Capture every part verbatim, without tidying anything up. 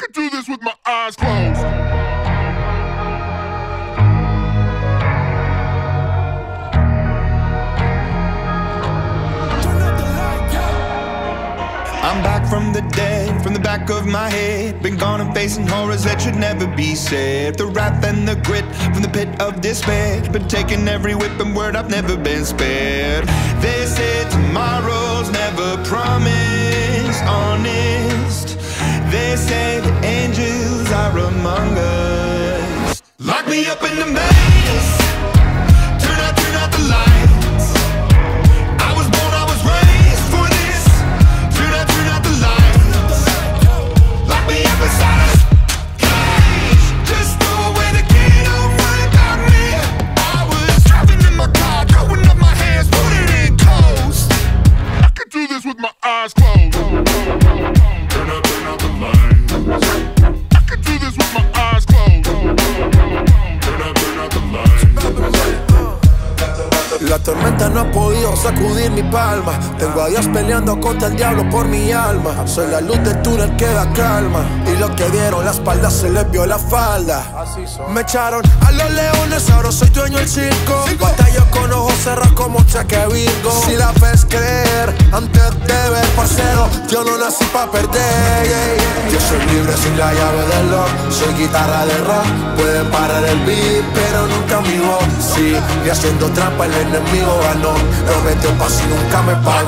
could do this with my eyes closed. I'm back from the dead, from the back of my head. Been gone and facing horrors that should never be said. The wrath and the grit from the pit of despair. Been taking every whip and word, I've never been spared. They say tomorrow's never promised, honest. They say the angels are among us. Lock me up in the maze, turn out, turn out the lights. With my eyes closed. Turn up, turn out the lights. I could do this with my eyes closed. Turn up, turn out the lights. La tormenta no ha podido sacudir mi palma. Tengo a Dios peleando contra el diablo por mi alma. Soy la luz del túnel que da calma. Y los que dieron la espalda se les vio la falda. Me echaron a los leones, ahora soy dueño del circo. Batallo con ojos cerrados como Cheque Virgo. Si la ves creer antes de ver, parcero, yo no nací pa' perder, yeah, yeah. Yo soy libre sin la llave del lock. Soy guitarra de rock. Pueden parar el beat, pero nunca mi voz. Sí, y haciendo trampa el enemigo ganó. Lo metió pa' si nunca me pagó.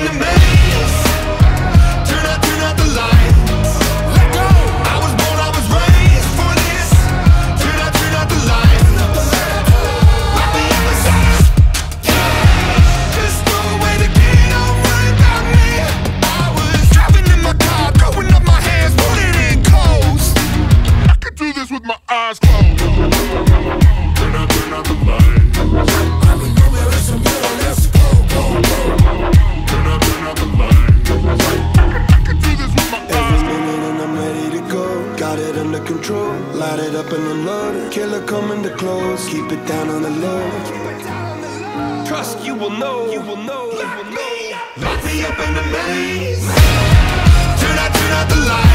With my eyes closed. Turn out, turn out the lights. I mean, no me ves en miedo, let's go, go, go. Turn out, turn out the lights. I can do this with my eyes. Every minute and I'm ready to go. Got it under control. Light it up and unload. Killer coming to close. Keep it down on the low. Trust you will know. You will know. You will know. Lock me up in the maze. Turn out, turn out the lights.